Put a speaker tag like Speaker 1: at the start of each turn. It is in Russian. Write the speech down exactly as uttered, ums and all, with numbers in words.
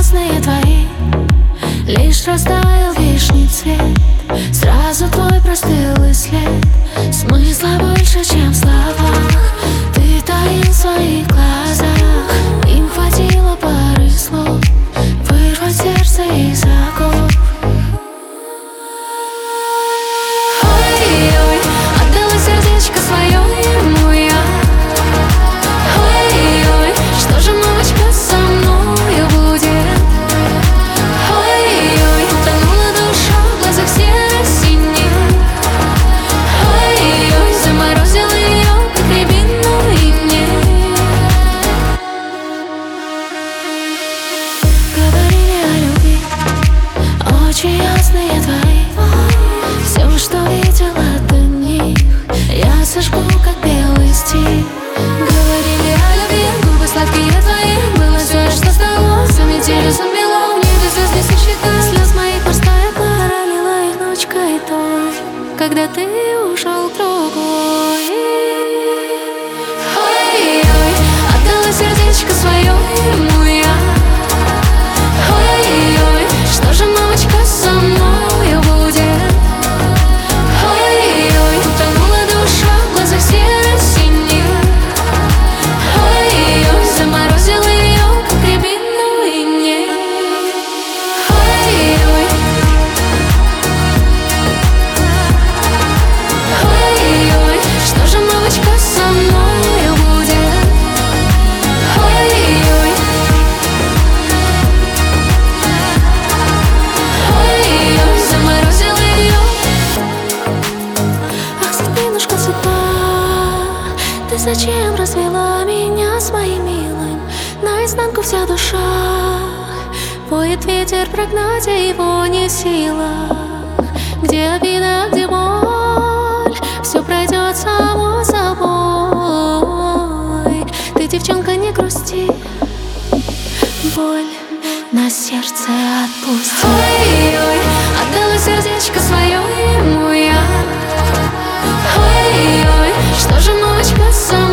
Speaker 1: ясные твои, лишь растаял вишний цвет. Сразу твой простыл и след. Смысла больше, чем в словах. Ты таил в своих глазах. Им хватило пары слов вырвать сердце из оков. Ой-ой, отдала сердечко свое ему я. Ой-ой, что же, мамочка, со мною будет? Ой-ой, утонула душа в глазах серо-синих. Ой-ой, заморозила ее, как рябину, и мне говорили о любви очень ясные твои. Все, что видела до них, я сожгу, как белый стих. Говорили о любви, губы сладкие твои. Было все, что стало, за метелью замело. В небе звезды не считая, слез моих морская пара лила их ночкой той, когда ты ушел к другой. Ой-ой, отдала сердечко свое ему я. Ой-ой, что же, мамочка, со мною будет? Ой-ой, утонула душа в глазах серо-синих. Ой-ой, заморозила ее, как рябину, и мне. Ой-ой, ой-ой, что же, мамочка, со мною будет? Ой-ой, ой-ой, заморозила ее. Ах, цветинушка цветла, ты зачем развела меня с моим милым? Наизнанку вся душа, поет ветер, прогнать его не в силах. Где обида, где боль, все пройдет само собой. Ты, девчонка, не грусти, боль на сердце отпусти. Ой-ой, отдала сердечко свое ему я. Ой-ой, что же, мамочка, со